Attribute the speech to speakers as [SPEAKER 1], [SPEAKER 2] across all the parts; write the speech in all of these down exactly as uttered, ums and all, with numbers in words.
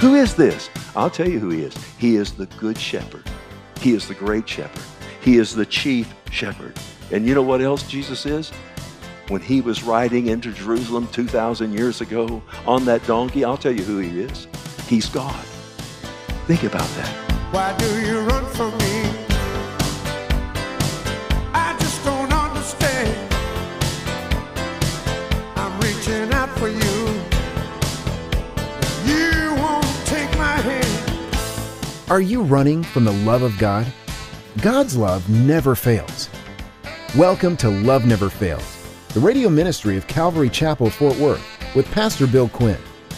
[SPEAKER 1] Who is this? I'll tell you who he is. He is the good shepherd. He is the great shepherd. He is the chief shepherd. And you know what else Jesus is? When he was riding into Jerusalem two thousand years ago on that donkey, I'll tell you who he is. He's God. Think about that.
[SPEAKER 2] Why do you run from me? I just don't understand. I'm reaching out for you. You won't take my hand.
[SPEAKER 3] Are you running from the love of God? God's love never fails. Welcome to Love Never Fails, the radio ministry of Calvary Chapel, Fort Worth, with Pastor Bill Quinn.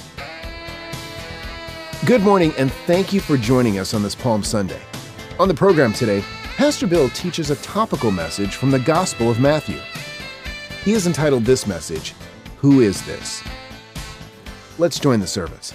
[SPEAKER 3] Good morning, and thank you for joining us on this Palm Sunday. On the program today, Pastor Bill teaches a topical message from the Gospel of Matthew. He has entitled this message, Who is This? Let's join the service.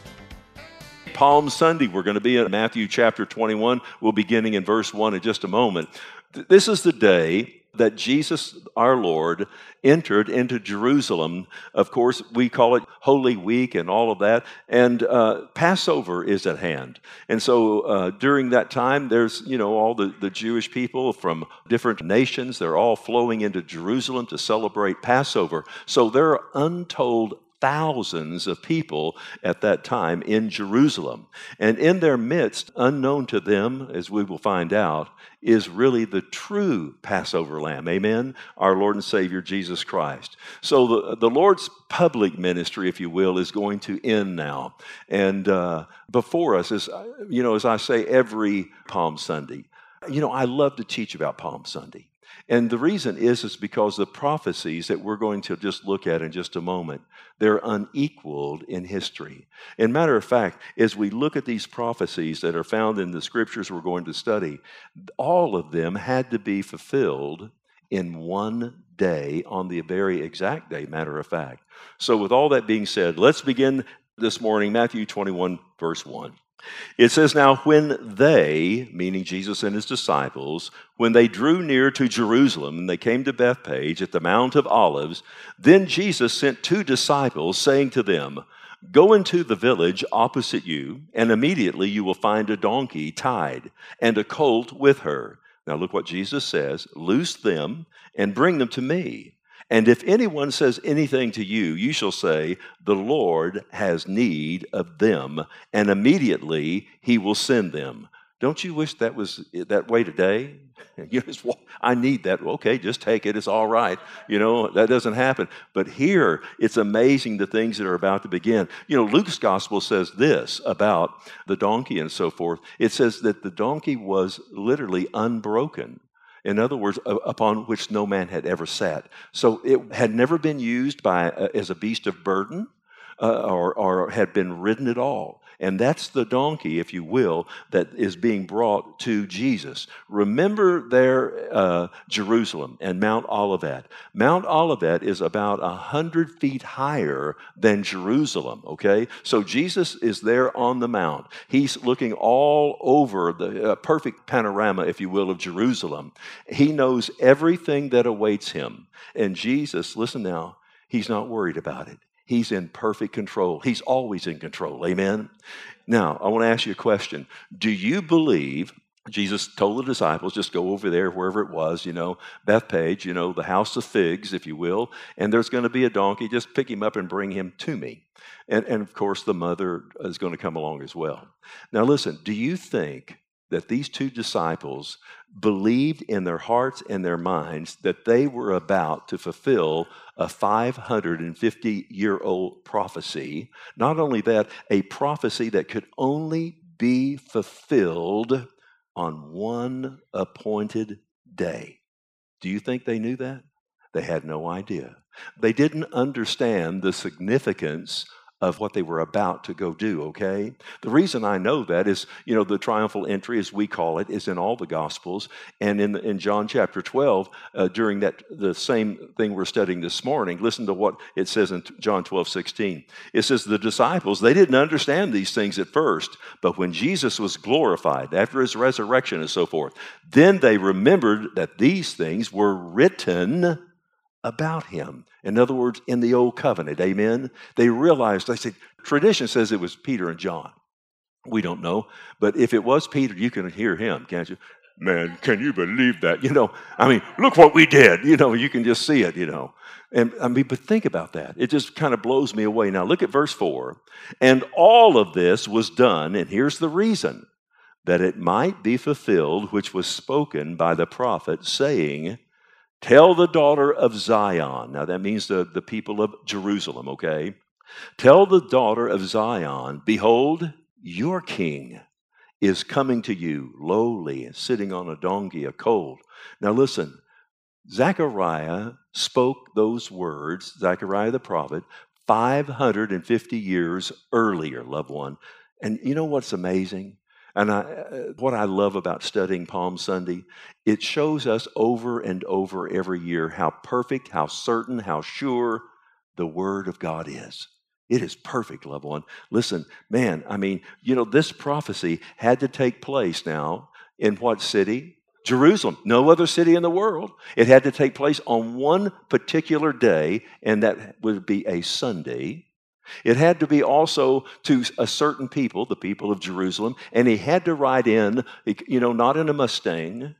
[SPEAKER 1] Palm Sunday, we're going to be in Matthew chapter twenty-one. We'll be beginning in verse one in just a moment. This is the day that Jesus, our Lord, entered into Jerusalem. Of course, we call it Holy Week and all of that. And uh, Passover is at hand. And so uh, during that time, there's, you know, all the, the Jewish people from different nations. They're all flowing into Jerusalem to celebrate Passover. So there are untold thousands of people at that time in Jerusalem. And in their midst, unknown to them, as we will find out, is really the true Passover lamb. Amen? Our Lord and Savior, Jesus Christ. So the, the Lord's public ministry, if you will, is going to end now. And uh, before us, is, you know, as I say every Palm Sunday, you know, I love to teach about Palm Sunday. And the reason is, is because the prophecies that we're going to just look at in just a moment, they're unequaled in history. And matter of fact, as we look at these prophecies that are found in the scriptures we're going to study, all of them had to be fulfilled in one day, on the very exact day, matter of fact. So with all that being said, let's begin this morning, Matthew twenty-one, verse one. It says, now when they, meaning Jesus and his disciples, when they drew near to Jerusalem and they came to Bethphage at the Mount of Olives, then Jesus sent two disciples, saying to them, go into the village opposite you, and immediately you will find a donkey tied and a colt with her. Now look what Jesus says, loose them and bring them to me. And if anyone says anything to you, you shall say, the Lord has need of them, and immediately he will send them. Don't you wish that was that way today? You just, I need that. Okay, just take it. It's all right. You know, that doesn't happen. But here, it's amazing the things that are about to begin. You know, Luke's gospel says this about the donkey and so forth. It says that the donkey was literally unbroken. In other words, upon which no man had ever sat. So it had never been used by uh, as a beast of burden uh, or, or had been ridden at all. And that's the donkey, if you will, that is being brought to Jesus. Remember there, uh, Jerusalem and Mount Olivet. Mount Olivet is about one hundred feet higher than Jerusalem, okay? So Jesus is there on the mount. He's looking all over the uh, perfect panorama, if you will, of Jerusalem. He knows everything that awaits him. And Jesus, listen now, he's not worried about it. He's in perfect control. He's always in control. Amen? Now, I want to ask you a question. Do you believe, Jesus told the disciples, just go over there, wherever it was, you know, Bethphage, you know, the house of figs, if you will, and there's going to be a donkey. Just pick him up and bring him to me. And, and of course, the mother is going to come along as well. Now, listen, do you think that these two disciples believed in their hearts and their minds that they were about to fulfill a five hundred fifty year old prophecy? Not only that, a prophecy that could only be fulfilled on one appointed day. Do you think they knew that? They had no idea. They didn't understand the significance of what they were about to go do, okay? The reason I know that is, you know, the triumphal entry, as we call it, is in all the Gospels. And in, in John chapter twelve, uh, during that the same thing we're studying this morning, listen to what it says in John twelve sixteen. It says, the disciples, they didn't understand these things at first, but when Jesus was glorified, after his resurrection and so forth, then they remembered that these things were written about him. In other words, in the old covenant, amen? They realized, they said, tradition says it was Peter and John. We don't know. But if it was Peter, you can hear him, can't you? Man, can you believe that? You know, I mean, look what we did. You know, you can just see it, you know. And I mean, but think about that. It just kind of blows me away. Now, look at verse four. And all of this was done, and here's the reason, that it might be fulfilled, which was spoken by the prophet, saying, tell the daughter of Zion. Now, that means the, the people of Jerusalem, okay? Tell the daughter of Zion, behold, your king is coming to you, lowly and sitting on a donkey, a colt. Now listen, Zechariah spoke those words, Zechariah the prophet, five hundred fifty years earlier, loved one. And you know what's amazing? And I, what I love about studying Palm Sunday, it shows us over and over every year how perfect, how certain, how sure the Word of God is. It is perfect, loved one. Listen, man, I mean, you know, this prophecy had to take place now in what city? Jerusalem. No other city in the world. It had to take place on one particular day, and that would be a Sunday. It had to be also to a certain people, the people of Jerusalem, and he had to ride in, you know, not in a Mustang,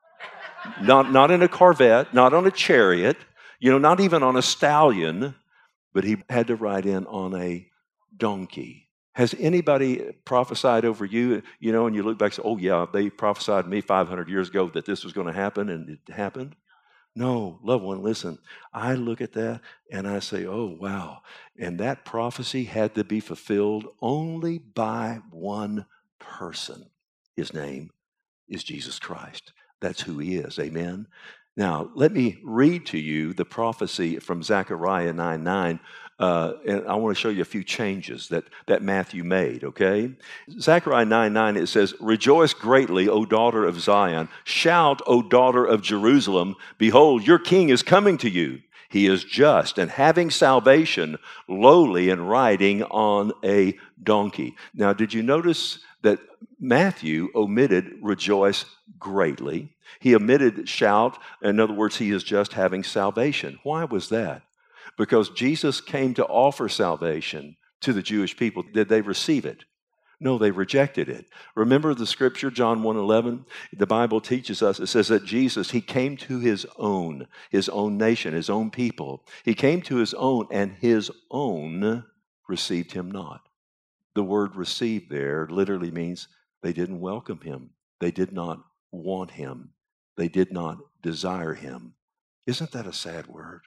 [SPEAKER 1] not, not in a Corvette, not on a chariot, you know, not even on a stallion, but he had to ride in on a donkey. Has anybody prophesied over you, you know, and you look back and say, oh, yeah, they prophesied to me five hundred years ago that this was going to happen, and it happened? No, loved one, listen, I look at that and I say, oh, wow. And that prophecy had to be fulfilled only by one person. His name is Jesus Christ. That's who he is. Amen. Now, let me read to you the prophecy from Zechariah nine nine, uh, and I want to show you a few changes that, that Matthew made, okay? Zechariah nine nine, it says, rejoice greatly, O daughter of Zion. Shout, O daughter of Jerusalem. Behold, your king is coming to you. He is just and having salvation, lowly and riding on a donkey. Now, did you notice that Matthew omitted rejoice greatly? He omitted shout. In other words, he is just having salvation. Why was that? Because Jesus came to offer salvation to the Jewish people. Did they receive it? No, they rejected it. Remember the scripture, John one eleven? The Bible teaches us, it says that Jesus, he came to his own, his own nation, his own people. He came to his own, and his own received him not. The word receive there literally means they didn't welcome him. They did not want him. They did not desire him. Isn't that a sad word?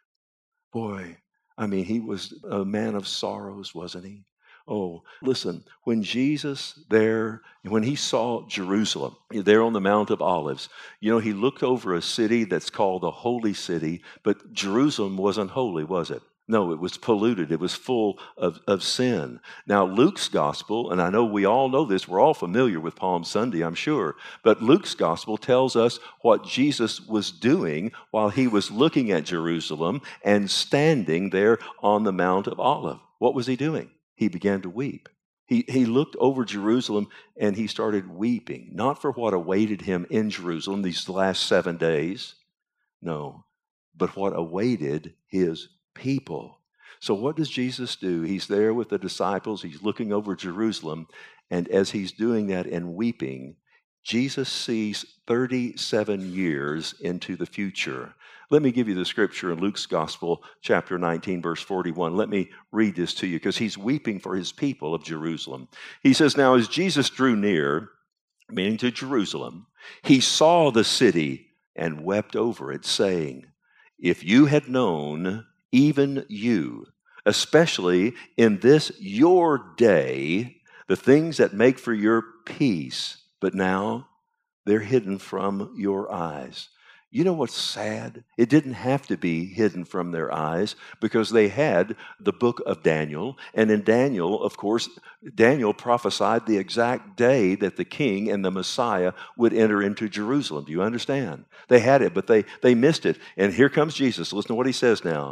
[SPEAKER 1] Boy, I mean, he was a man of sorrows, wasn't he? Oh, listen, when Jesus there, when he saw Jerusalem, there on the Mount of Olives, you know, he looked over a city that's called the Holy City, but Jerusalem wasn't holy, was it? No, it was polluted. It was full of, of sin. Now, Luke's gospel, and I know we all know this, we're all familiar with Palm Sunday, I'm sure, but Luke's gospel tells us what Jesus was doing while he was looking at Jerusalem and standing there on the Mount of Olives. What was he doing? He began to weep. He, he looked over Jerusalem and he started weeping, not for what awaited him in Jerusalem these last seven days, no, but what awaited his people. So what does Jesus do? He's there with the disciples. He's looking over Jerusalem. And as he's doing that and weeping, Jesus sees thirty-seven years into the future. Let me give you the scripture in Luke's Gospel, chapter nineteen, verse forty-one. Let me read this to you because he's weeping for his people of Jerusalem. He says, now as Jesus drew near, meaning to Jerusalem, he saw the city and wept over it, saying, if you had known, even you, especially in this your day, the things that make for your peace, but now they're hidden from your eyes. You know what's sad? It didn't have to be hidden from their eyes because they had the book of Daniel. And in Daniel, of course, Daniel prophesied the exact day that the king and the Messiah would enter into Jerusalem. Do you understand? They had it, but they, they missed it. And here comes Jesus. Listen to what he says now.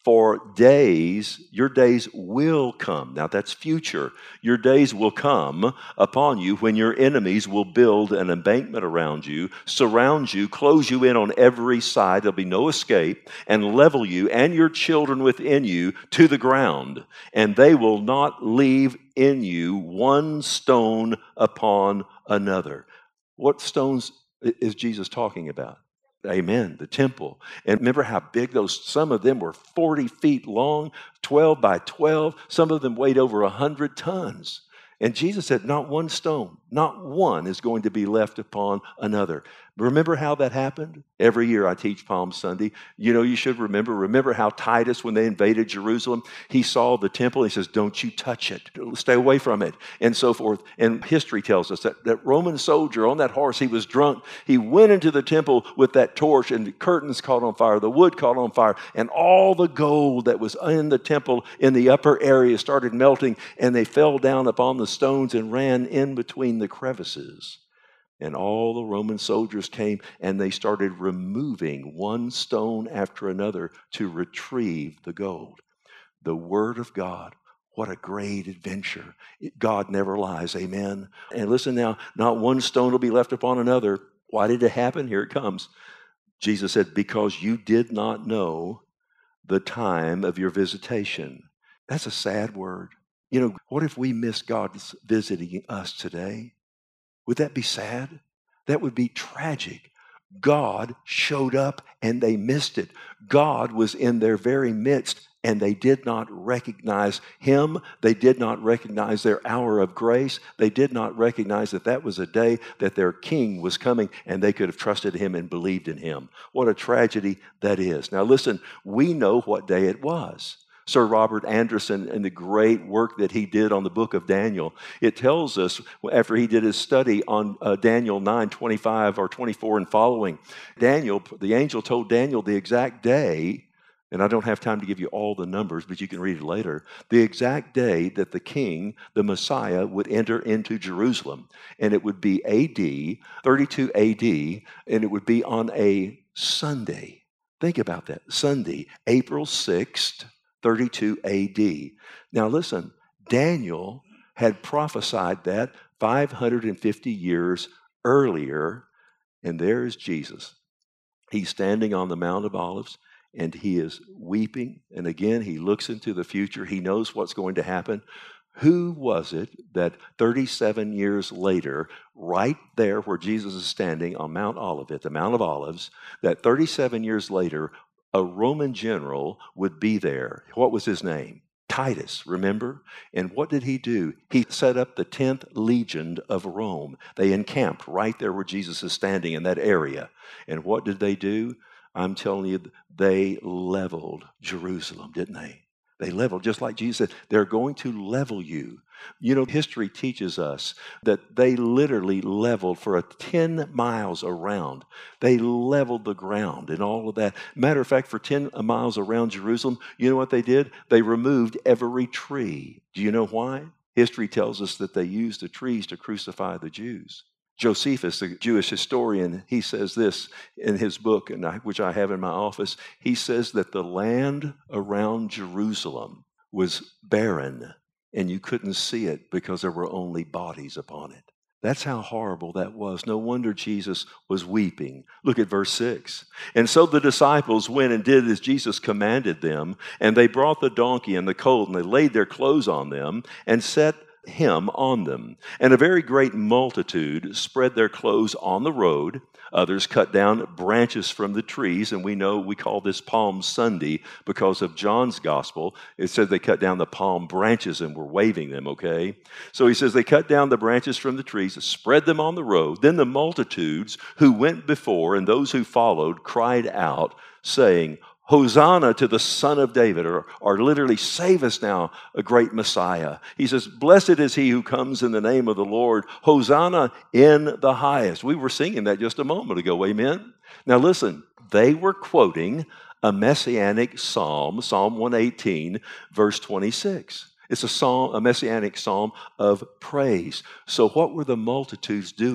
[SPEAKER 1] For days, your days will come. Now that's future. Your days will come upon you when your enemies will build an embankment around you, surround you, close you in on every side. There'll be no escape, and level you and your children within you to the ground. And they will not leave in you one stone upon another. What stones is Jesus talking about? Amen, the temple. And remember how big those, some of them were forty feet long, twelve by twelve. Some of them weighed over one hundred tons. And Jesus said, not one stone, not one is going to be left upon another. Remember how that happened? Every year I teach Palm Sunday. You know, you should remember. Remember how Titus, when they invaded Jerusalem, he saw the temple. He says, don't you touch it. Stay away from it, and so forth. And history tells us that that Roman soldier on that horse, he was drunk. He went into the temple with that torch, and the curtains caught on fire. The wood caught on fire. And all the gold that was in the temple in the upper area started melting, and they fell down upon the stones and ran in between the crevices. And all the Roman soldiers came and they started removing one stone after another to retrieve the gold. The Word of God, what a great adventure. God never lies, amen. And listen now, not one stone will be left upon another. Why did it happen? Here it comes. Jesus said, because you did not know the time of your visitation. That's a sad word. You know, what if we miss God visiting us today? Would that be sad? That would be tragic. God showed up and they missed it. God was in their very midst and they did not recognize Him. They did not recognize their hour of grace. They did not recognize that that was a day that their King was coming and they could have trusted Him and believed in Him. What a tragedy that is. Now listen, we know what day it was. Sir Robert Anderson and the great work that he did on the book of Daniel, it tells us after he did his study on uh, Daniel nine twenty-five or twenty-four and following, Daniel, the angel told Daniel the exact day, and I don't have time to give you all the numbers, but you can read it later, the exact day that the king, the Messiah, would enter into Jerusalem. And it would be A D, thirty-two A D, and it would be on a Sunday. Think about that, Sunday, April sixth, thirty-two A D. Now listen, Daniel had prophesied that five hundred fifty years earlier, and there is Jesus. He's standing on the Mount of Olives, and he is weeping. And again, he looks into the future. He knows what's going to happen. Who was it that thirty-seven years later, right there where Jesus is standing on Mount Olivet, the Mount of Olives, that thirty-seven years later, a Roman general would be there? What was his name? Titus, remember? And what did he do? He set up the tenth Legion of Rome. They encamped right there where Jesus is standing in that area. And what did they do? I'm telling you, they leveled Jerusalem, didn't they? They leveled, just like Jesus said, they're going to level you. You know, history teaches us that they literally leveled for a ten miles around. They leveled the ground and all of that. Matter of fact, for ten miles around Jerusalem, you know what they did? They removed every tree. Do you know why? History tells us that they used the trees to crucify the Jews. Josephus, the Jewish historian, he says this in his book, and I, which I have in my office. He says that the land around Jerusalem was barren, and you couldn't see it because there were only bodies upon it. That's how horrible that was. No wonder Jesus was weeping. Look at verse six. And so the disciples went and did as Jesus commanded them, and they brought the donkey and the colt, and they laid their clothes on them and set him on them. And a very great multitude spread their clothes on the road. Others cut down branches from the trees, and we know we call this Palm Sunday because of John's gospel. It said they cut down the palm branches and were waving them, okay? So he says they cut down the branches from the trees, spread them on the road. Then the multitudes who went before and those who followed cried out, saying, Hosanna to the Son of David, or, or literally, save us now, a great Messiah. He says, blessed is he who comes in the name of the Lord. Hosanna in the highest. We were singing that just a moment ago, amen? Now listen, they were quoting a messianic psalm, Psalm one eighteen, verse twenty-six. It's a psalm, a messianic psalm of praise. So what were the multitudes doing?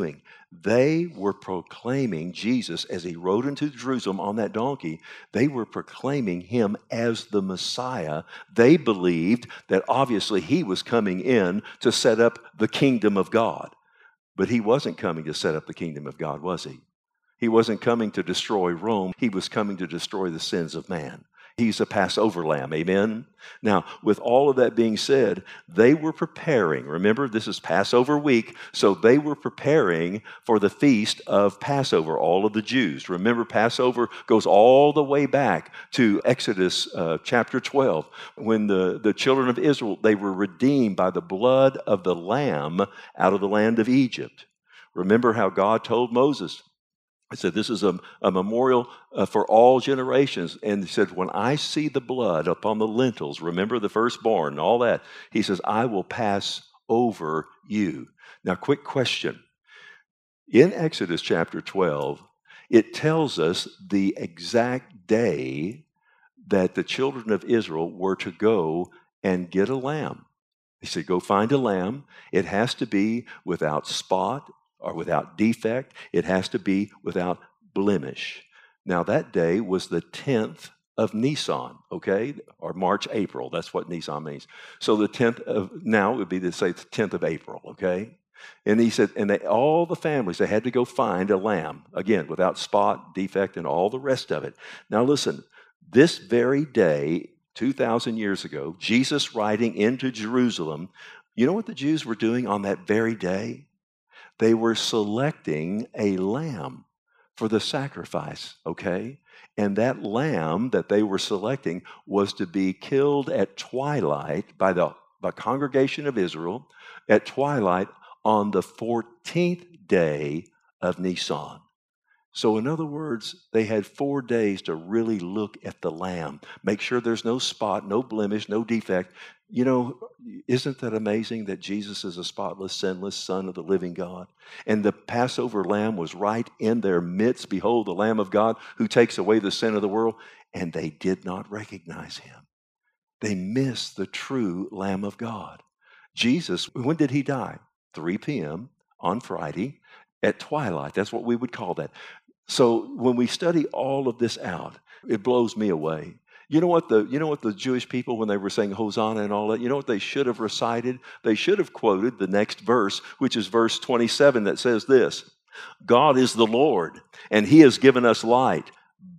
[SPEAKER 1] They were proclaiming Jesus as he rode into Jerusalem on that donkey. They were proclaiming him as the Messiah. They believed that obviously he was coming in to set up the kingdom of God. But he wasn't coming to set up the kingdom of God, was he? He wasn't coming to destroy Rome. He was coming to destroy the sins of man. He's a Passover lamb, amen? Now, with all of that being said, they were preparing. Remember, this is Passover week, so they were preparing for the feast of Passover, all of the Jews. Remember, Passover goes all the way back to Exodus uh, chapter twelve, when the, the children of Israel, they were redeemed by the blood of the lamb out of the land of Egypt. Remember how God told Moses, I said, this is a, a memorial uh, for all generations. And he said, when I see the blood upon the lintels, remember the firstborn and all that, he says, I will pass over you. Now, quick question. In Exodus chapter twelve, it tells us the exact day that the children of Israel were to go and get a lamb. He said, go find a lamb. It has to be without spot or without defect. It has to be without blemish. Now, that day was the tenth of Nisan, okay? Or March, April. That's what Nisan means. So the tenth of, now it would be to say the tenth of April, okay? And he said, and they, all the families, they had to go find a lamb, again, without spot, defect, and all the rest of it. Now, listen, this very day, two thousand years ago, Jesus riding into Jerusalem, you know what the Jews were doing on that very day? They were selecting a lamb for the sacrifice, okay? And that lamb that they were selecting was to be killed at twilight by the by congregation of Israel at twilight on the fourteenth day of Nisan. So in other words, they had four days to really look at the lamb, make sure there's no spot, no blemish, no defect. You know, isn't that amazing that Jesus is a spotless, sinless Son of the living God? And the Passover lamb was right in their midst. Behold, the Lamb of God who takes away the sin of the world. And they did not recognize him. They missed the true Lamb of God. Jesus, when did he die? three p.m. on Friday at twilight. That's what we would call that. So when we study all of this out, it blows me away. You know what the you know what the Jewish people, when they were saying Hosanna and all that, you know what they should have recited? They should have quoted the next verse, which is verse twenty-seven, that says this: God is the Lord, and he has given us light.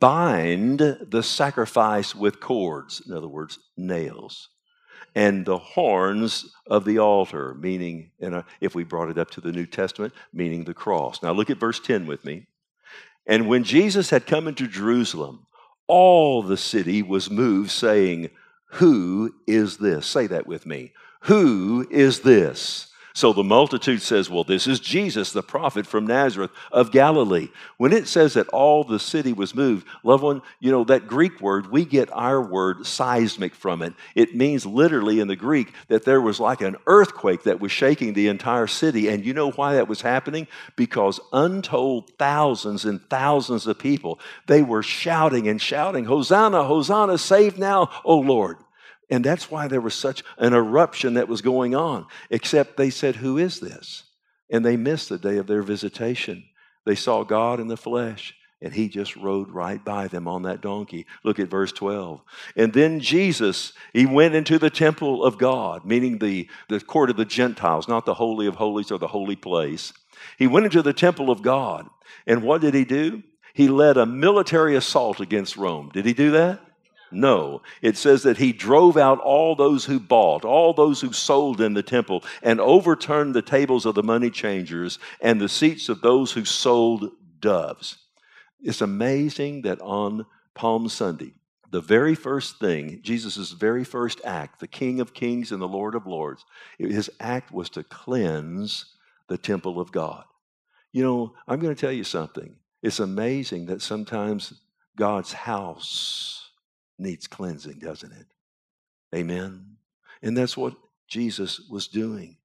[SPEAKER 1] Bind the sacrifice with cords, in other words, nails, and the horns of the altar, meaning, in a, if we brought it up to the New Testament, meaning the cross. Now look at verse ten with me. And when Jesus had come into Jerusalem, all the city was moved, saying, who is this? Say that with me. Who is this? So the multitude says, well, this is Jesus, the prophet from Nazareth of Galilee. When it says that all the city was moved, loved one, you know, that Greek word, we get our word seismic from it. It means literally in the Greek that there was like an earthquake that was shaking the entire city. And you know why that was happening? Because untold thousands and thousands of people, they were shouting and shouting, Hosanna, Hosanna, save now, O Lord. And that's why there was such an eruption that was going on. Except they said, who is this? And they missed the day of their visitation. They saw God in the flesh, and he just rode right by them on that donkey. Look at verse twelve. And then Jesus, he went into the temple of God, meaning the, the court of the Gentiles, not the Holy of Holies or the holy place. He went into the temple of God. And what did he do? He led a military assault against Rome. Did he do that? No, it says that he drove out all those who bought, all those who sold in the temple, and overturned the tables of the money changers and the seats of those who sold doves. It's amazing that on Palm Sunday, the very first thing, Jesus' very first act, the King of Kings and the Lord of Lords, his act was to cleanse the temple of God. You know, I'm going to tell you something. It's amazing that sometimes God's house needs cleansing, doesn't it? Amen. And that's what Jesus was doing.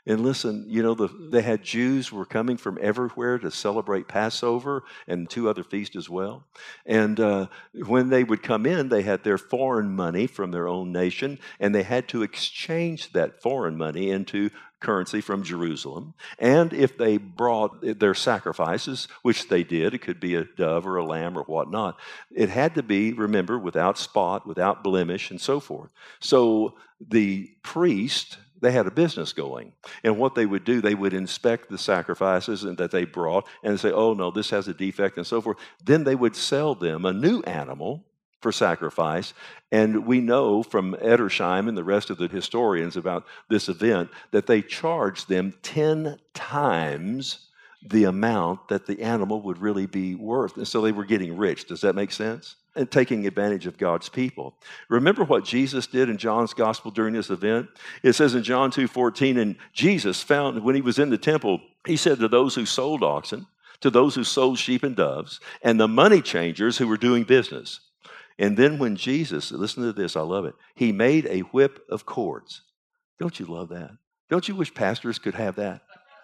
[SPEAKER 1] And listen, you know, the, they had Jews who were coming from everywhere to celebrate Passover and two other feasts as well. And uh, when they would come in, they had their foreign money from their own nation, and they had to exchange that foreign money into currency from Jerusalem. And if they brought their sacrifices, which they did, it could be a dove or a lamb or whatnot, it had to be, remember, without spot, without blemish, and so forth. So the priest, they had a business going. And what they would do, they would inspect the sacrifices and that they brought and say, oh, no, this has a defect and so forth. Then they would sell them a new animal for sacrifice. And we know from Edersheim and the rest of the historians about this event that they charged them ten times the amount that the animal would really be worth. And so they were getting rich. Does that make sense? And taking advantage of God's people. Remember what Jesus did in John's gospel during this event? It says in John two fourteen, and Jesus found, when he was in the temple, he said to those who sold oxen, to those who sold sheep and doves, and the money changers who were doing business. And then when Jesus, listen to this, I love it, he made a whip of cords. Don't you love that? Don't you wish pastors could have that?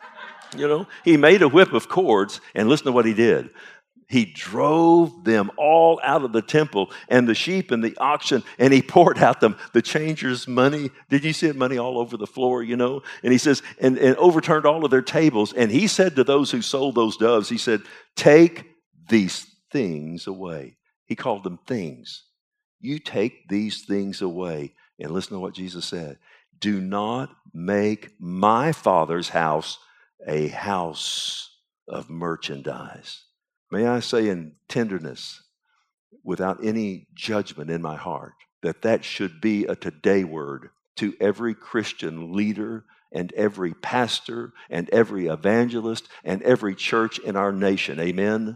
[SPEAKER 1] You know, he made a whip of cords, and listen to what he did. He drove them all out of the temple and the sheep and the oxen, and he poured out them, the changers' money. Did you see it? Money all over the floor, you know? And he says, and, and overturned all of their tables. And he said to those who sold those doves, he said, take these things away. He called them things. You take these things away. And listen to what Jesus said. Do not make my Father's house a house of merchandise. May I say in tenderness, without any judgment in my heart, that that should be a today word to every Christian leader and every pastor and every evangelist and every church in our nation. Amen?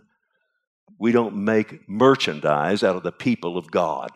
[SPEAKER 1] We don't make merchandise out of the people of God.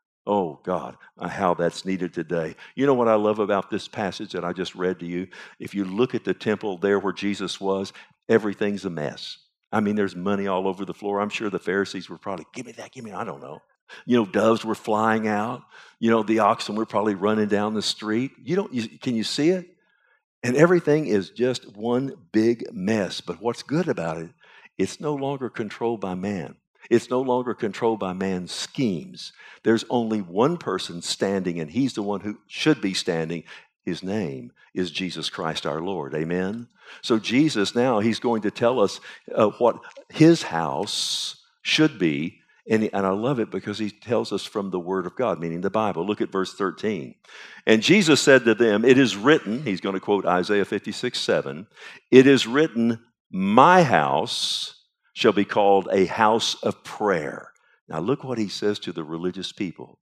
[SPEAKER 1] Oh, God, how that's needed today. You know what I love about this passage that I just read to you? If you look at the temple there where Jesus was, everything's a mess. I mean, there's money all over the floor. I'm sure the Pharisees were probably, give me that, give me that. I don't know. You know, doves were flying out. You know, the oxen were probably running down the street. You don't, you, can you see it? And everything is just one big mess. But what's good about it, it's no longer controlled by man. It's no longer controlled by man's schemes. There's only one person standing, and he's the one who should be standing. His name is Jesus Christ our Lord. Amen? So Jesus now, he's going to tell us uh, what his house should be. And, and I love it because he tells us from the Word of God, meaning the Bible. Look at verse thirteen. And Jesus said to them, it is written, he's going to quote Isaiah fifty-six seven, it is written, my house shall be called a house of prayer. Now look what he says to the religious people.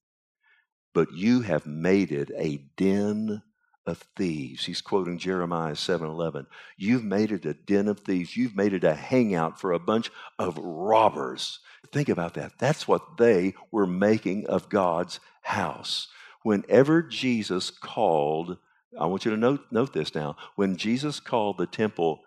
[SPEAKER 1] But you have made it a den of thieves. He's quoting Jeremiah seven eleven. You've made it a den of thieves. You've made it a hangout for a bunch of robbers. Think about that. That's what they were making of God's house. Whenever Jesus called, I want you to note, note this now, when Jesus called the temple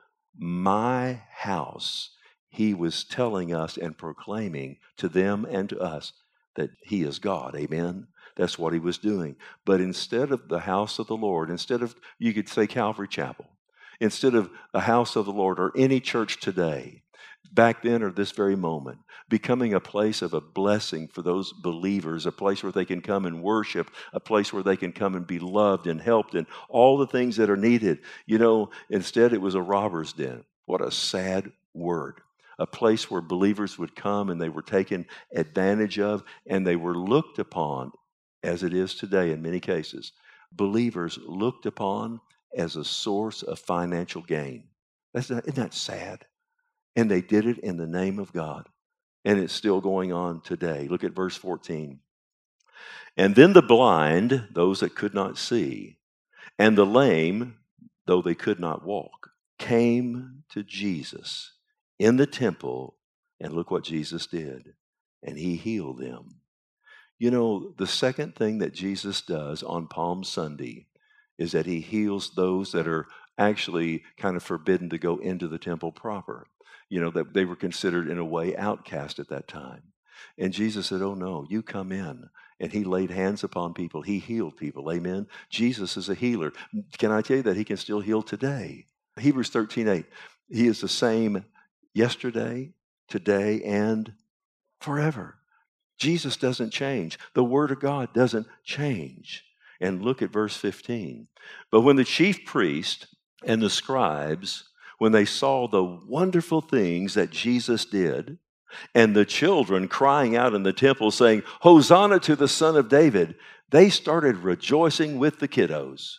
[SPEAKER 1] my house, he was telling us and proclaiming to them and to us that he is God. Amen? That's what he was doing. But instead of the house of the Lord, instead of, you could say Calvary Chapel, instead of the house of the Lord or any church today, back then or this very moment, becoming a place of a blessing for those believers, a place where they can come and worship, a place where they can come and be loved and helped and all the things that are needed. You know, instead it was a robber's den. What a sad word. A place where believers would come and they were taken advantage of and they were looked upon, as it is today in many cases, believers looked upon as a source of financial gain. That's not, isn't that sad? And they did it in the name of God. And it's still going on today. Look at verse fourteen. And then the blind, those that could not see, and the lame, though they could not walk, came to Jesus in the temple, and look what Jesus did. And he healed them. You know, the second thing that Jesus does on Palm Sunday is that he heals those that are actually kind of forbidden to go into the temple proper. You know, that they were considered in a way outcast at that time. And Jesus said, oh no, you come in. and he laid hands upon people. He healed people. Amen. Jesus is a healer. Can I tell you that he can still heal today? Hebrews thirteen eight. He is the same yesterday, today, and forever. Jesus doesn't change. The Word of God doesn't change. And look at verse fifteen. But when the chief priest and the scribes, when they saw the wonderful things that Jesus did, and the children crying out in the temple saying, Hosanna to the Son of David, they started rejoicing with the kiddos.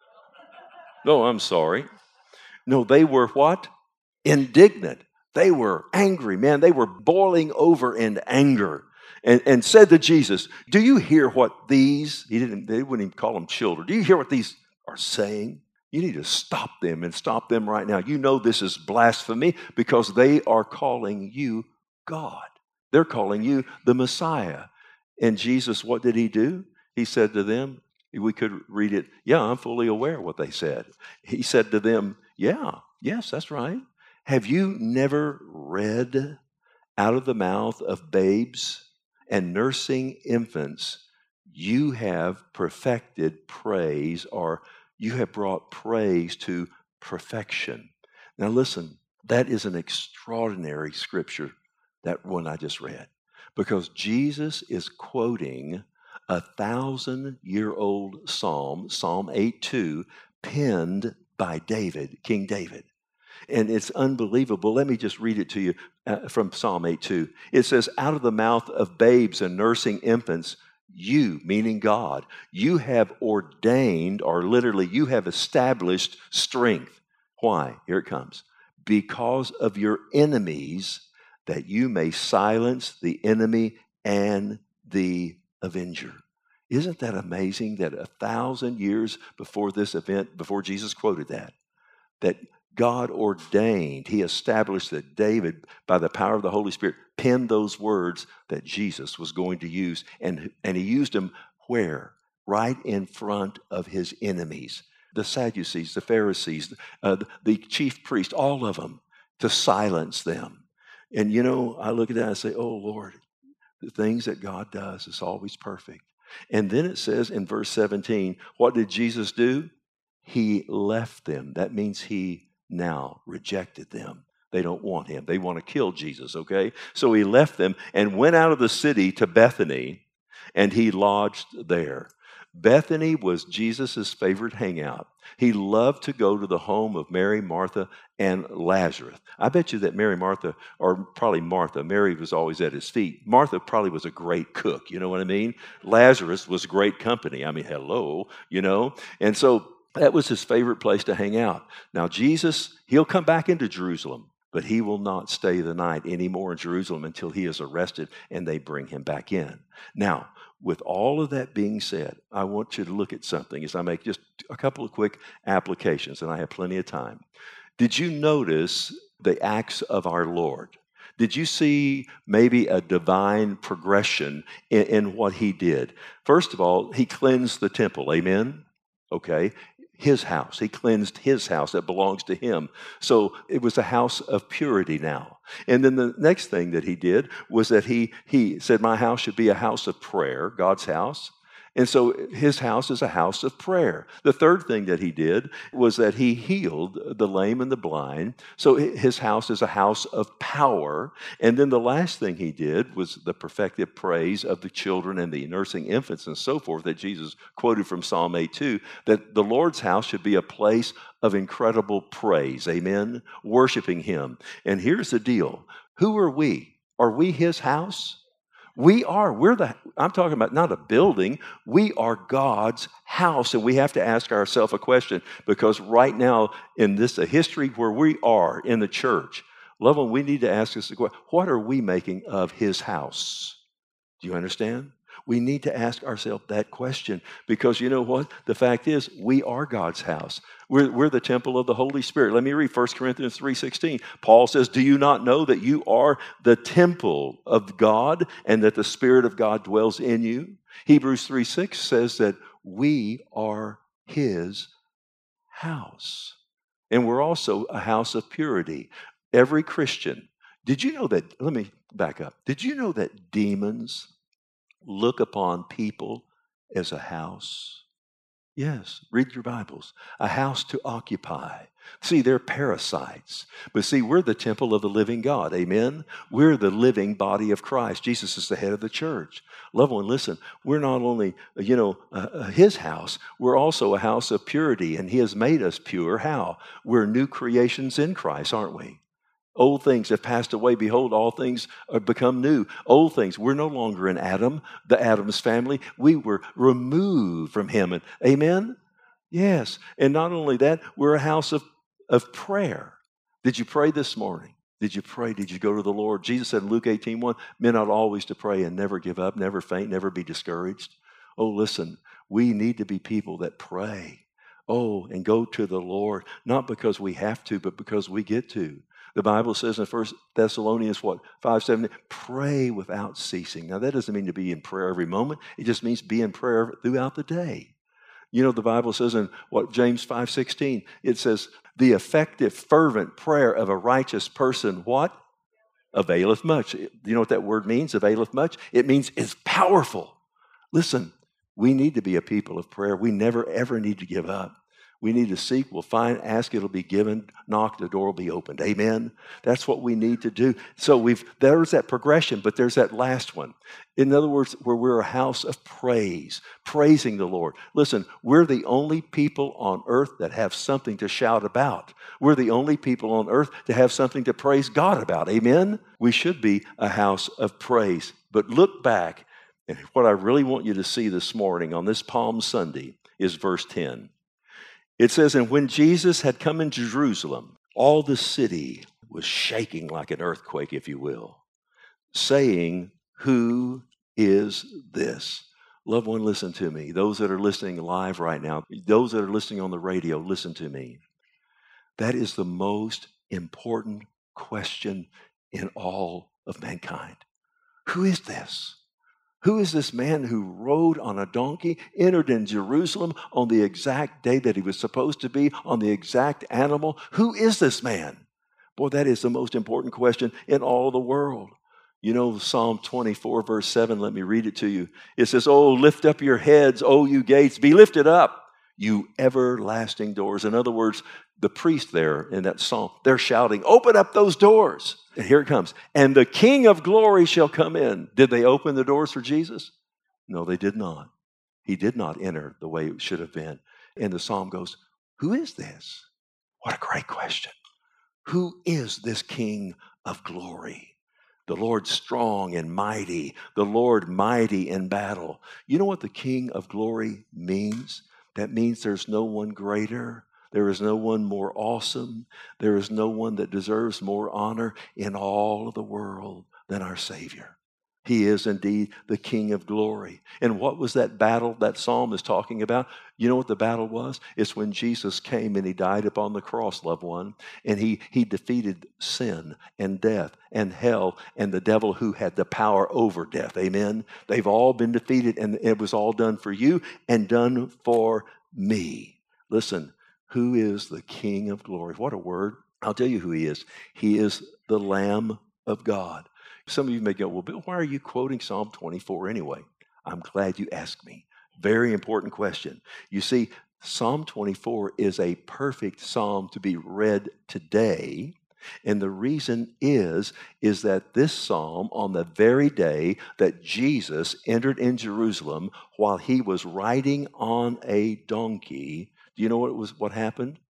[SPEAKER 1] No, I'm sorry. No, they were what? Indignant. They were angry, man. They were boiling over in anger. And, and said to Jesus, do you hear what these, he didn't, they wouldn't even call them children. Do you hear what these are saying? You need to stop them and stop them right now. You know this is blasphemy because they are calling you God. They're calling you the Messiah. And Jesus, what did he do? He said to them, we could read it, yeah, I'm fully aware of what they said. He said to them, yeah, yes, that's right. Have you never read out of the mouth of babes and nursing infants, you have perfected praise, or you have brought praise to perfection. Now listen, that is an extraordinary scripture, that one I just read, because Jesus is quoting a thousand-year-old psalm, Psalm eight two, penned by David, King David. And it's unbelievable. Let me just read it to you uh, from Psalm eight two. It says, out of the mouth of babes and nursing infants, you, meaning God, you have ordained, or literally, you have established strength. Why? Here it comes. Because of your enemies, that you may silence the enemy and the avenger. Isn't that amazing that a thousand years before this event, before Jesus quoted that, that God ordained, he established that David, by the power of the Holy Spirit, penned those words that Jesus was going to use. And, and he used them where? Right in front of his enemies. The Sadducees, the Pharisees, uh, the chief priest, all of them, to silence them. And you know, I look at that and I say, oh Lord, the things that God does is always perfect. And then it says in verse seventeen, what did Jesus do? He left them. That means he now rejected them. They don't want him. They want to kill Jesus, okay? So he left them and went out of the city to Bethany, and he lodged there. Bethany was Jesus' favorite hangout. He loved to go to the home of Mary, Martha, and Lazarus. I bet you that Mary, Martha, or probably Martha, Mary was always at his feet. Martha probably was a great cook, you know what I mean? Lazarus was great company. I mean, hello, you know? And so that was his favorite place to hang out. Now, Jesus, he'll come back into Jerusalem, but he will not stay the night anymore in Jerusalem until he is arrested and they bring him back in. Now, with all of that being said, I want you to look at something as I make just a couple of quick applications, and I have plenty of time. Did you notice the acts of our Lord? Did you see maybe a divine progression in, in what he did? First of all, he cleansed the temple, amen? Okay. His house. He cleansed his house that belongs to him. So it was a house of purity now. And then the next thing that he did was that he, he said, my house should be a house of prayer, God's house. And so his house is a house of prayer. The third thing that he did was that he healed the lame and the blind. So his house is a house of power. And then the last thing he did was the perfected praise of the children and the nursing infants and so forth that Jesus quoted from Psalm eight two, that the Lord's house should be a place of incredible praise. Amen? Worshiping him. And here's the deal. Who are we? Are we his house? We are. We're the, I'm talking about not a building. We are God's house. And we have to ask ourselves a question, because right now in this a history where we are in the church, loved one, we need to ask us the question, what are we making of his house? Do you understand? We need to ask ourselves that question, because you know what? The fact is, we are God's house. We're, we're the temple of the Holy Spirit. Let me read First Corinthians three sixteen. Paul says, do you not know that you are the temple of God and that the Spirit of God dwells in you? Hebrews three six says that we are his house. And we're also a house of purity. Every Christian. Did you know that, let me back up. Did you know that demons look upon people as a house. Yes, read your Bibles. A house to occupy. See, they're parasites. But see, we're the temple of the living God. Amen? We're the living body of Christ. Jesus is the head of the church. Loved one, listen, we're not only, you know, uh, his house, we're also a house of purity, and he has made us pure. How? We're new creations in Christ, aren't we? Old things have passed away. Behold, all things are become new. Old things. We're no longer in Adam, the Adam's family. We were removed from him. And, amen? Yes. And not only that, we're a house of, of prayer. Did you pray this morning? Did you pray? Did you go to the Lord? Jesus said in Luke eighteen one, men ought always to pray and never give up, never faint, never be discouraged. Oh, listen, we need to be people that pray. Oh, and go to the Lord, not because we have to, but because we get to. The Bible says in First Thessalonians, what, five seven, pray without ceasing. Now, that doesn't mean to be in prayer every moment. It just means be in prayer throughout the day. You know, the Bible says in what James five sixteen, it says, the effective, fervent prayer of a righteous person, what? Availeth much. You know what that word means, availeth much? It means it's powerful. Listen, we need to be a people of prayer. We never, ever need to give up. We need to seek, we'll find, ask, it'll be given, knock, the door will be opened. Amen? That's what we need to do. So we've there's that progression, but there's that last one. In other words, where we're a house of praise, praising the Lord. Listen, we're the only people on earth that have something to shout about. We're the only people on earth to have something to praise God about. Amen? We should be a house of praise. But look back, and what I really want you to see this morning on this Palm Sunday is verse ten. It says, and when Jesus had come into Jerusalem, all the city was shaking like an earthquake, if you will, saying, who is this? Loved one, listen to me. Those that are listening live right now, those that are listening on the radio, listen to me. That is the most important question in all of mankind. Who is this? Who is this man who rode on a donkey, entered in Jerusalem on the exact day that he was supposed to be, on the exact animal? Who is this man? Boy, that is the most important question in all the world. You know, Psalm twenty-four, verse seven, let me read it to you. It says, oh, lift up your heads, O you gates, be lifted up, you everlasting doors. In other words, the priest there in that psalm, they're shouting, open up those doors. And here it comes. And the King of glory shall come in. Did they open the doors for Jesus? No, they did not. He did not enter the way it should have been. And the psalm goes, who is this? What a great question. Who is this King of glory? The Lord strong and mighty, the Lord mighty in battle. You know what the King of glory means? That means there's no one greater. There is no one more awesome. There is no one that deserves more honor in all of the world than our Savior. He is indeed the King of glory. And what was that battle that psalm is talking about? You know what the battle was? It's when Jesus came and he died upon the cross, loved one, and he, he defeated sin and death and hell and the devil who had the power over death. Amen? They've all been defeated, and it was all done for you and done for me. Listen, who is the King of glory? What a word. I'll tell you who he is. He is the Lamb of God. Some of you may go, well, Bill, why are you quoting Psalm twenty-four anyway? I'm glad you asked me. Very important question. You see, Psalm twenty-four is a perfect psalm to be read today. And the reason is, is that this psalm, on the very day that Jesus entered in Jerusalem, while he was riding on a donkey, do you know what it was? What happened?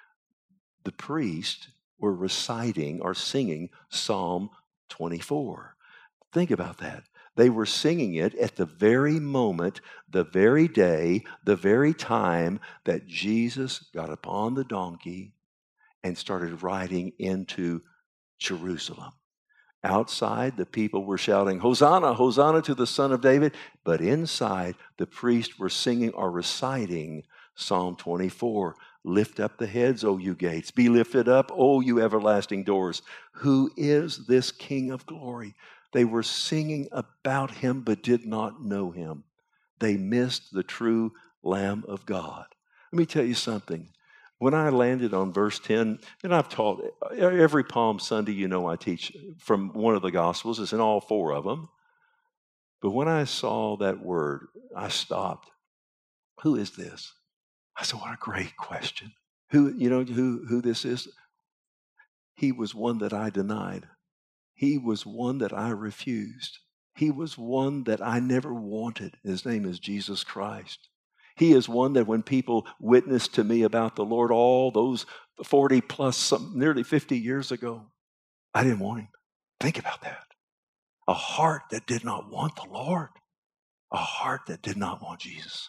[SPEAKER 1] The priests were reciting or singing Psalm twenty-four. Think about that. They were singing it at the very moment, the very day, the very time that Jesus got upon the donkey and started riding into Jerusalem. Outside, the people were shouting, Hosanna, Hosanna to the Son of David. But inside, the priests were singing or reciting Psalm twenty-four. Lift up the heads, O you gates. Be lifted up, O you everlasting doors. Who is this King of glory? They were singing about him but did not know him. They missed the true Lamb of God. Let me tell you something. When I landed on verse ten, and I've taught every Palm Sunday, you know I teach from one of the Gospels. It's in all four of them. But when I saw that word, I stopped. Who is this? I said, what a great question. Who, you know who, who this is? He was one that I denied. He was one that I refused. He was one that I never wanted. His name is Jesus Christ. He is one that when people witnessed to me about the Lord all those forty plus, some, nearly fifty years ago, I didn't want him. Think about that. A heart that did not want the Lord. A heart that did not want Jesus.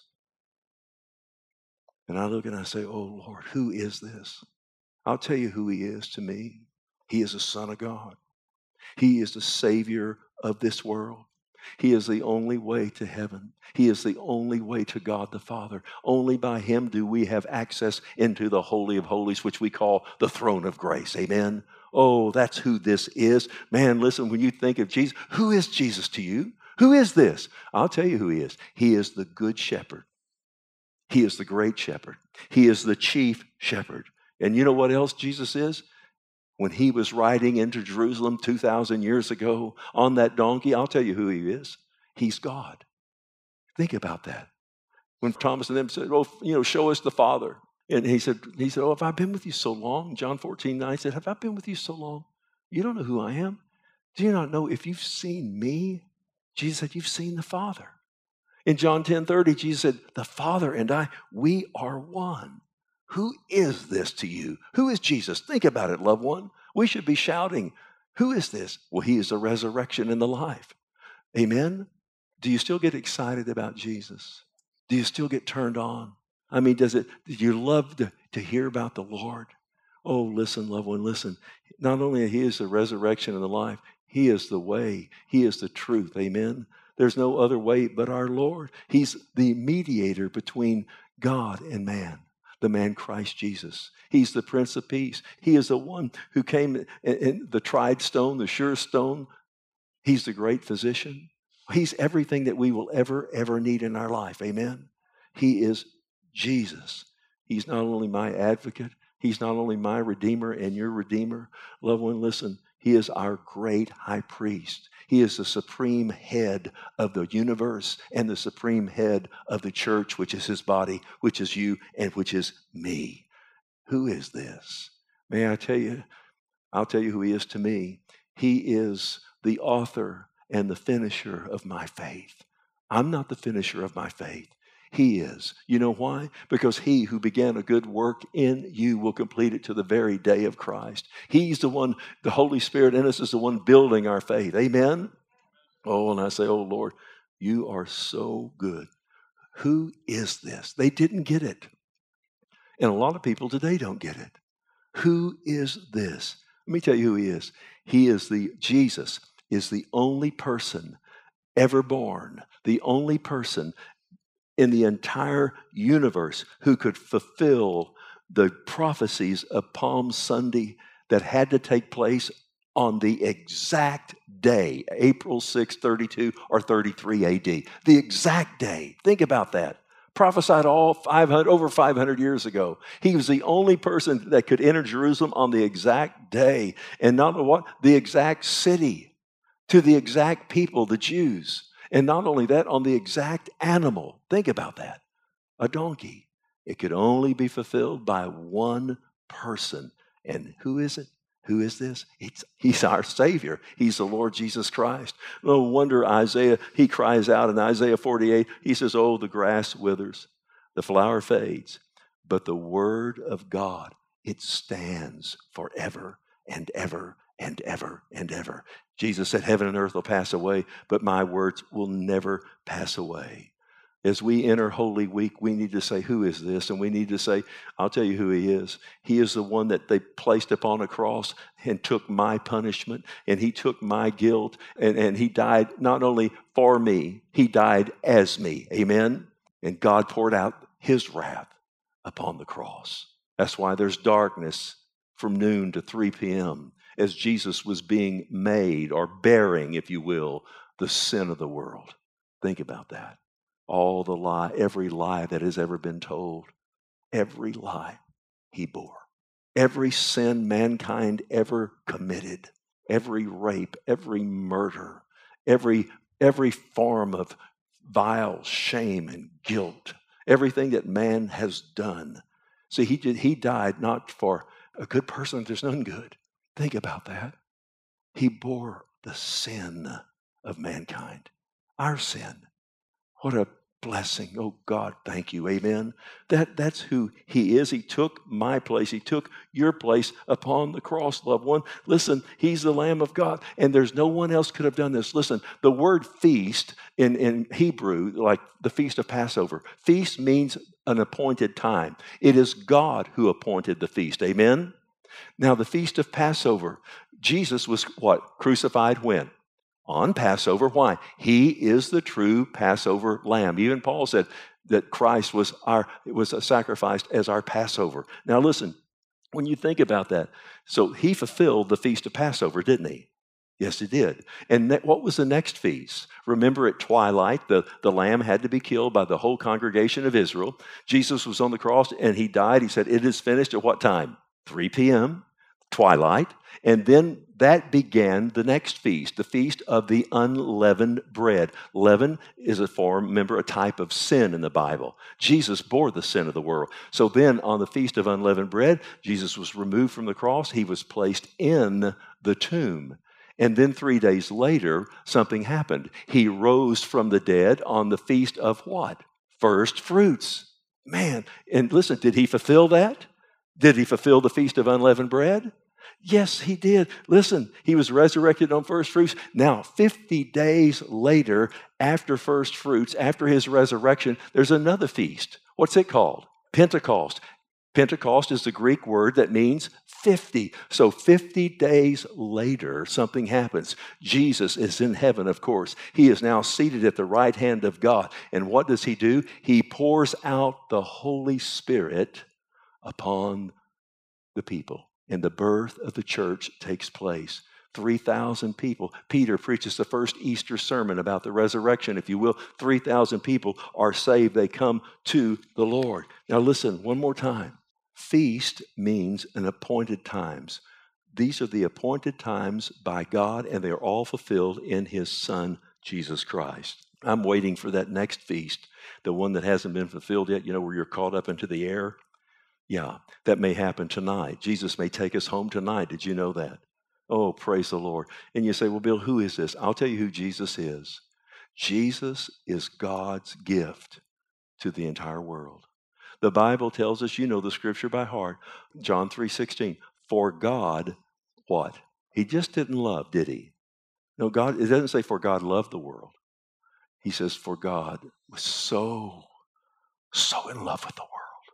[SPEAKER 1] And I look and I say, oh Lord, who is this? I'll tell you who he is to me. He is the Son of God. He is the Savior of this world. He is the only way to heaven. He is the only way to God the Father. Only by him do we have access into the Holy of Holies, which we call the throne of grace. Amen? Oh, that's who this is. Man, listen, when you think of Jesus, who is Jesus to you? Who is this? I'll tell you who he is. He is the good shepherd. He is the great shepherd. He is the chief shepherd. And you know what else Jesus is? When he was riding into Jerusalem two thousand years ago on that donkey, I'll tell you who he is. He's God. Think about that. When Thomas and them said, oh, you know, show us the Father. And he said, he said, oh, have I been with you so long? John fourteen nine said, have I been with you so long? You don't know who I am? Do you not know if you've seen me? Jesus said, you've seen the Father. In John ten thirty, Jesus said, the Father and I, we are one. Who is this to you? Who is Jesus? Think about it, loved one. We should be shouting, who is this? Well, he is the resurrection and the life. Amen? Do you still get excited about Jesus? Do you still get turned on? I mean, does it, do you love to, to hear about the Lord? Oh, listen, loved one, listen. Not only he is the resurrection and the life, he is the way. He is the truth. Amen? There's no other way but our Lord. He's the mediator between God and man. The man Christ Jesus. He's the Prince of Peace. He is the one who came in, in the tried stone, the sure stone. He's the great physician. He's everything that we will ever, ever need in our life. Amen? He is Jesus. He's not only my advocate, he's not only my Redeemer and your Redeemer. Loved one, listen, he is our great high priest. He is the supreme head of the universe and the supreme head of the church, which is his body, which is you, and which is me. Who is this? May I tell you, I'll tell you who he is to me. He is the author and the finisher of my faith. I'm not the finisher of my faith. He is. You know why? Because he who began a good work in you will complete it to the very day of Christ. He's the one, the Holy Spirit in us is the one building our faith. Amen? Oh, and I say, oh, Lord, you are so good. Who is this? They didn't get it. And a lot of people today don't get it. Who is this? Let me tell you who he is. He is the, Jesus is the only person ever born, the only person in the entire universe who could fulfill the prophecies of Palm Sunday that had to take place on the exact day, April sixth, thirty-two or thirty-three A D. The exact day. Think about that. Prophesied all five hundred, over five hundred years ago. He was the only person that could enter Jerusalem on the exact day. And not only what? The exact city. To the exact people, the Jews. And not only that, on the exact animal. Think about that. A donkey. It could only be fulfilled by one person. And who is it? Who is this? It's, he's our Savior. He's the Lord Jesus Christ. No wonder Isaiah, he cries out in Isaiah forty-eight, he says, oh, the grass withers, the flower fades, but the word of God, it stands forever and ever and ever and ever. Jesus said, heaven and earth will pass away, but my words will never pass away. As we enter Holy Week, we need to say, who is this? And we need to say, I'll tell you who he is. He is the one that they placed upon a cross and took my punishment, and he took my guilt, and, and he died not only for me, he died as me. Amen? And God poured out his wrath upon the cross. That's why there's darkness from noon to three p.m. as Jesus was being made, or bearing, if you will, the sin of the world. Think about that. All the lie, every lie that has ever been told, every lie he bore. Every sin mankind ever committed, every rape, every murder, every every form of vile shame and guilt, everything that man has done. See, he did, he died not for a good person. There's none good. Think about that. He bore the sin of mankind, our sin. What a blessing. Oh God, thank you. Amen. That, that's who he is. He took my place. He took your place upon the cross, loved one. Listen, he's the Lamb of God, and there's no one else could have done this. Listen, the word feast in, in Hebrew, like the Feast of Passover, feast means an appointed time. It is God who appointed the feast. Amen. Now, the Feast of Passover, Jesus was what? Crucified when? On Passover. Why? He is the true Passover lamb. Even Paul said that Christ was our was sacrificed as our Passover. Now listen, when you think about that, so he fulfilled the Feast of Passover, didn't he? Yes, he did. And ne- what was the next feast? Remember at twilight, the, the lamb had to be killed by the whole congregation of Israel. Jesus was on the cross and he died. He said, it is finished at what time? three p.m., twilight. And then that began the next feast, the Feast of the Unleavened Bread. Leaven is a form, remember, a type of sin in the Bible. Jesus bore the sin of the world. So then on the Feast of Unleavened Bread, Jesus was removed from the cross. He was placed in the tomb. And then three days later, something happened. He rose from the dead on the Feast of what? First fruits. Man, and listen, did he fulfill that? Did he fulfill the Feast of Unleavened Bread? Yes, he did. Listen, he was resurrected on first fruits. Now, fifty days later, after first fruits, after his resurrection, there's another feast. What's it called? Pentecost. Pentecost is the Greek word that means fifty. So fifty days later, something happens. Jesus is in heaven, of course. He is now seated at the right hand of God. And what does he do? He pours out the Holy Spirit upon the people. And the birth of the church takes place. three thousand people. Peter preaches the first Easter sermon about the resurrection, if you will. three thousand people are saved. They come to the Lord. Now listen, one more time. Feast means an appointed times. These are the appointed times by God, and they are all fulfilled in his Son, Jesus Christ. I'm waiting for that next feast, the one that hasn't been fulfilled yet, you know, where you're caught up into the air. Yeah, that may happen tonight. Jesus may take us home tonight. Did you know that? Oh, praise the Lord. And you say, well, Bill, who is this? I'll tell you who Jesus is. Jesus is God's gift to the entire world. The Bible tells us, you know the scripture by heart, John three sixteen, for God, what? He just didn't love, did he? No, God, it doesn't say for God loved the world. He says for God was so, so in love with the world.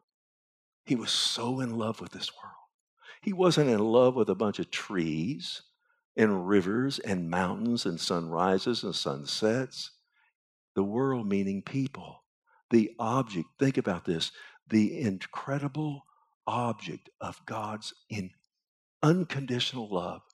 [SPEAKER 1] He was so in love with this world. He wasn't in love with a bunch of trees and rivers and mountains and sunrises and sunsets. The world meaning people. The object, think about this, the incredible object of God's in unconditional love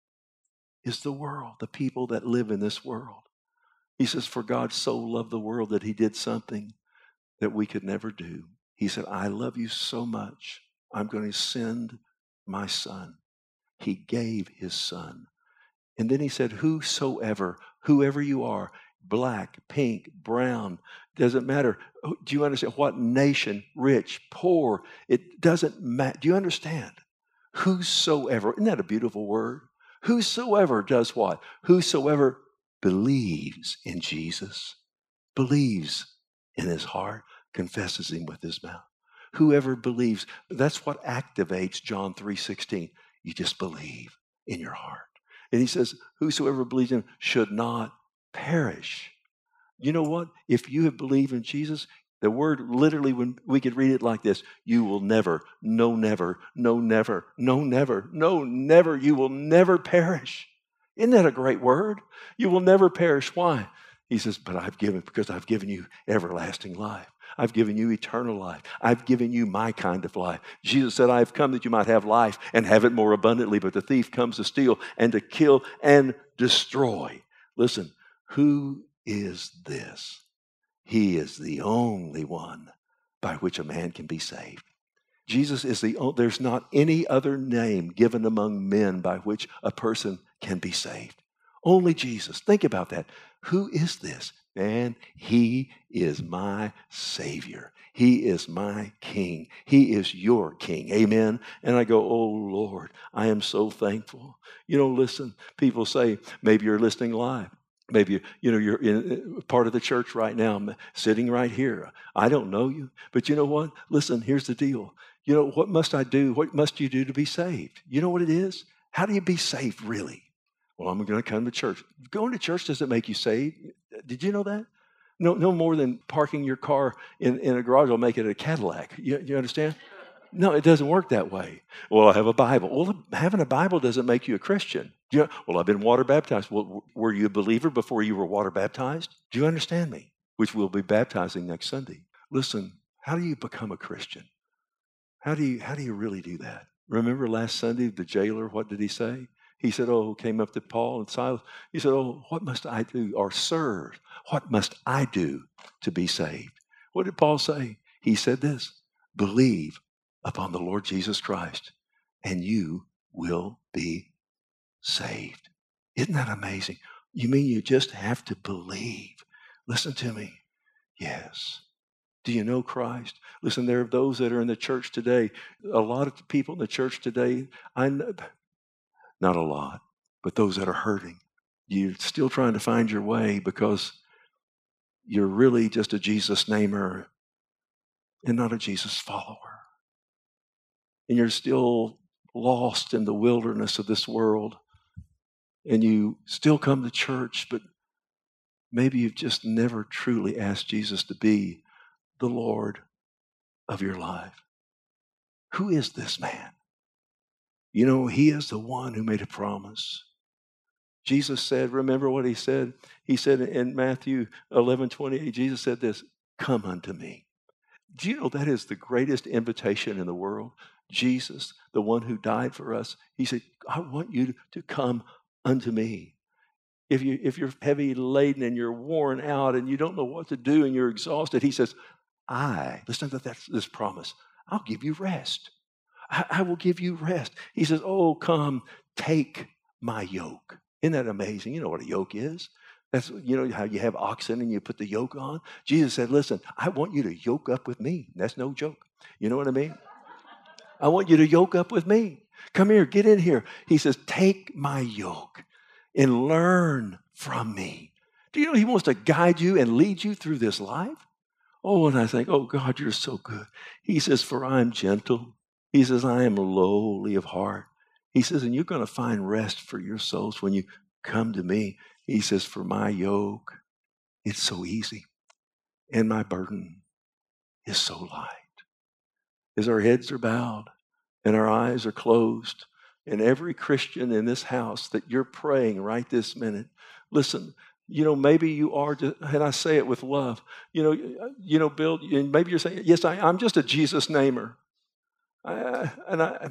[SPEAKER 1] is the world, the people that live in this world. He says, for God so loved the world that he did something that we could never do. He said, I love you so much, I'm going to send my son. He gave his son. And then he said, whosoever, whoever you are, black, pink, brown, doesn't matter. Do you understand? What nation, rich, poor, it doesn't matter. Do you understand? Whosoever, isn't that a beautiful word? Whosoever does what? Whosoever believes in Jesus, believes in his heart, confesses him with his mouth. Whoever believes, that's what activates John three sixteen. You just believe in your heart. And he says, whosoever believes in him should not perish. You know what? If you have believed in Jesus, the word literally, when we could read it like this, you will never, no never, no never, no never, no never, you will never perish. Isn't that a great word? You will never perish. Why? He says, but I've given, because I've given you everlasting life. I've given you eternal life. I've given you my kind of life. Jesus said, I have come that you might have life and have it more abundantly, but the thief comes to steal and to kill and destroy. Listen, who is this? He is the only one by which a man can be saved. Jesus is the only, there's not any other name given among men by which a person can be saved. Only Jesus. Think about that. Who is this? And he is my Savior. He is my King. He is your King. Amen. And I go, oh, Lord, I am so thankful. You know, listen, people say, maybe you're listening live. Maybe, you, you know, you're in part of the church right now, I'm sitting right here. I don't know you. But you know what? Listen, here's the deal. You know, what must I do? What must you do to be saved? You know what it is? How do you be saved, really? Well, I'm going to come to church. Going to church doesn't make you saved. Did you know that? No, no more than parking your car in, in a garage will make it a Cadillac. You, you understand? No, it doesn't work that way. Well, I have a Bible. Well, having a Bible doesn't make you a Christian. You know, well, I've been water baptized. Well, were you a believer before you were water baptized? Do you understand me? Which we'll be baptizing next Sunday. Listen, how do you become a Christian? How do you, how do you really do that? Remember last Sunday, the jailer, what did he say? He said, oh, came up to Paul and Silas. He said, oh, what must I do? Or, sirs, what must I do to be saved? What did Paul say? He said this, believe upon the Lord Jesus Christ, and you will be saved. Isn't that amazing? You mean you just have to believe? Listen to me. Yes. Do you know Christ? Listen, there are those that are in the church today. A lot of people in the church today, I know, not a lot, but those that are hurting. You're still trying to find your way because you're really just a Jesus namer and not a Jesus follower. And you're still lost in the wilderness of this world. And you still come to church, but maybe you've just never truly asked Jesus to be the Lord of your life. Who is this man? You know, he is the one who made a promise. Jesus said, remember what he said? He said in Matthew eleven twenty-eight, Jesus said this, come unto me. Do you know that is the greatest invitation in the world? Jesus, the one who died for us, he said, I want you to come unto me. If, you, if you're heavy laden and you're worn out and you don't know what to do and you're exhausted, he says, I, listen to that, this promise, I'll give you rest. I, I will give you rest. He says, oh, come, take my yoke. Isn't that amazing? You know what a yoke is? That's, you know how you have oxen and you put the yoke on? Jesus said, listen, I want you to yoke up with me. That's no joke. You know what I mean? I want you to yoke up with me. Come here, get in here. He says, take my yoke and learn from me. Do you know he wants to guide you and lead you through this life? Oh, and I think, oh, God, you're so good. He says, for I am gentle. He says, I am lowly of heart. He says, and you're going to find rest for your souls when you come to me. He says, for my yoke, it's so easy, and my burden is so light. As our heads are bowed and our eyes are closed, and every Christian in this house that you're praying right this minute, listen, you know, maybe you are, just, and I say it with love, you know, you know, Bill, and maybe you're saying, yes, I, I'm just a Jesus namer. I, and I,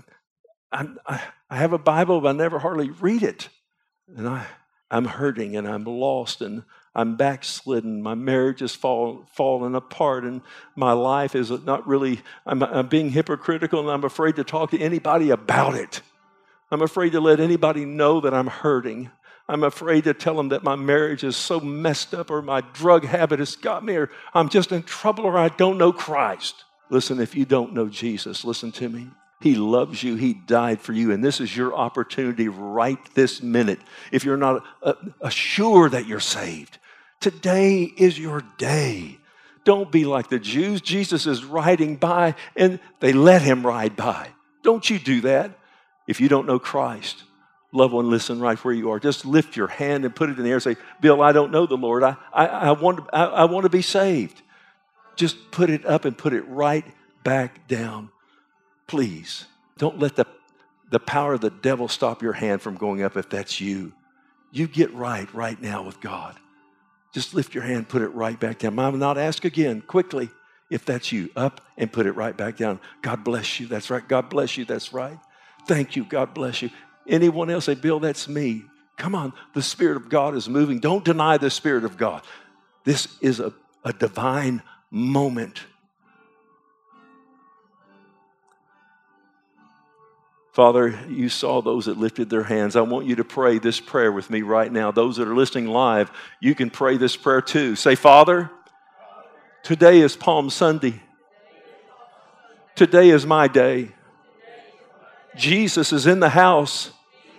[SPEAKER 1] I, I have a Bible, but I never hardly read it. And I, I'm hurting and I'm lost and I'm backslidden. My marriage is fall, falling apart and my life is not really, I'm, I'm being hypocritical and I'm afraid to talk to anybody about it. I'm afraid to let anybody know that I'm hurting. I'm afraid to tell them that my marriage is so messed up or my drug habit has got me or I'm just in trouble or I don't know Christ. Listen, if you don't know Jesus, listen to me. He loves you. He died for you. And this is your opportunity right this minute. If you're not uh, assured that you're saved, today is your day. Don't be like the Jews. Jesus is riding by and they let him ride by. Don't you do that. If you don't know Christ, loved one, listen right where you are. Just lift your hand and put it in the air and say, Bill, I don't know the Lord. I, I, I, want, I, I want to be saved. Just put it up and put it right back down. Please, don't let the, the power of the devil stop your hand from going up if that's you. You get right right now with God. Just lift your hand, put it right back down. Mom, not ask again, quickly, if that's you. Up and put it right back down. God bless you. That's right. God bless you. That's right. Thank you. God bless you. Anyone else say, Bill, that's me. Come on. The Spirit of God is moving. Don't deny the Spirit of God. This is a, a divine moment. Father, you saw those that lifted their hands. I want you to pray this prayer with me right now. Those that are listening live, you can pray this prayer too. Say, Father, today is Palm Sunday. Today is my day. Jesus is in the house,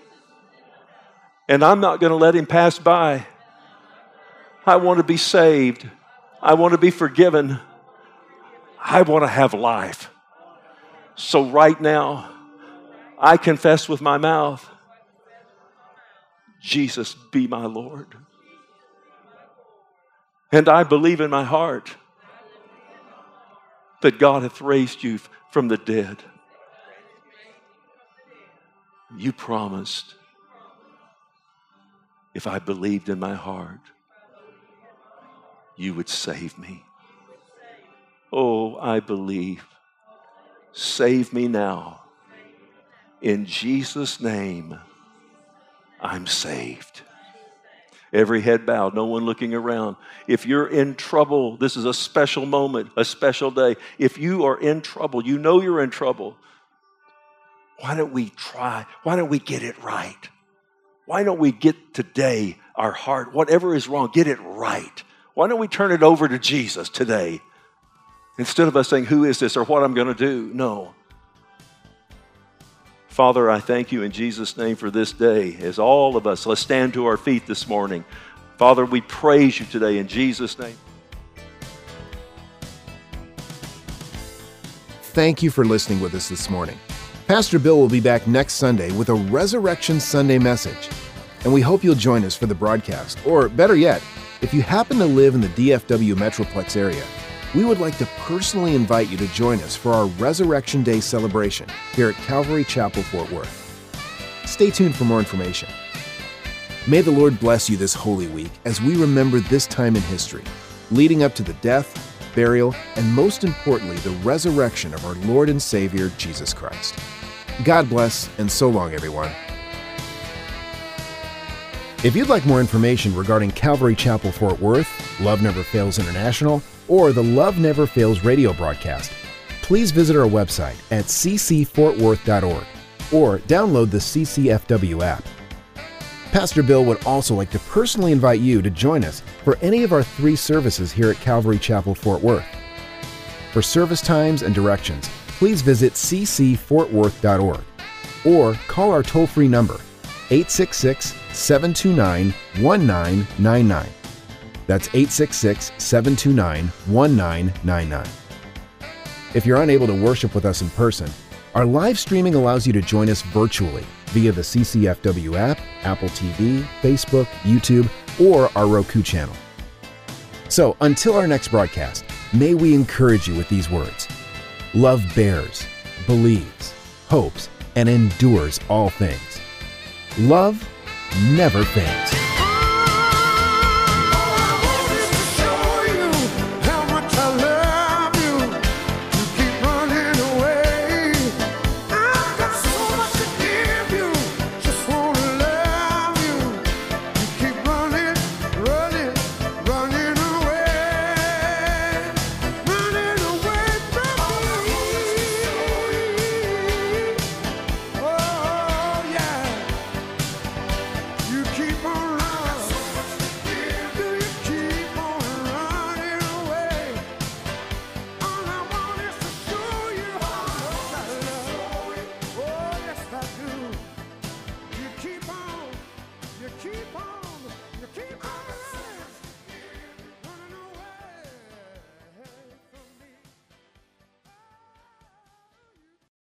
[SPEAKER 1] and I'm not going to let him pass by. I want to be saved. I want to be forgiven. I want to have life. So right now, I confess with my mouth, Jesus be my Lord. And I believe in my heart that God hath raised you from the dead. You promised, if I believed in my heart, you would save me. Oh, I believe. Save me now. In Jesus' name, I'm saved. Every head bowed, no one looking around. If you're in trouble, this is a special moment, a special day. If you are in trouble, you know you're in trouble. Why don't we try? Why don't we get it right? Why don't we get today our heart, whatever is wrong, get it right? Why don't we turn it over to Jesus today? Instead of us saying, who is this or what I'm going to do? No. Father, I thank you in Jesus' name for this day. As all of us, let's stand to our feet this morning. Father, we praise you today in Jesus' name.
[SPEAKER 3] Thank you for listening with us this morning. Pastor Bill will be back next Sunday with a Resurrection Sunday message. And we hope you'll join us for the broadcast. Or better yet, if you happen to live in the D F W Metroplex area, we would like to personally invite you to join us for our Resurrection Day celebration here at Calvary Chapel, Fort Worth. Stay tuned for more information. May the Lord bless you this Holy Week as we remember this time in history, leading up to the death, burial, and most importantly, the resurrection of our Lord and Savior, Jesus Christ. God bless, and so long, everyone. If you'd like more information regarding Calvary Chapel, Fort Worth, Love Never Fails International, or the Love Never Fails radio broadcast, please visit our website at c c fort worth dot org or download the C C F W app. Pastor Bill would also like to personally invite you to join us for any of our three services here at Calvary Chapel, Fort Worth. For service times and directions, please visit c c fort worth dot org or call our toll-free number, eight six six, seven two nine, one nine nine nine. That's eight six six, seven two nine, one nine nine nine. If you're unable to worship with us in person, our live streaming allows you to join us virtually via the C C F W app, Apple T V, Facebook, YouTube, or our Roku channel. So until our next broadcast, may we encourage you with these words. Love bears, believes, hopes, and endures all things. Love never fails.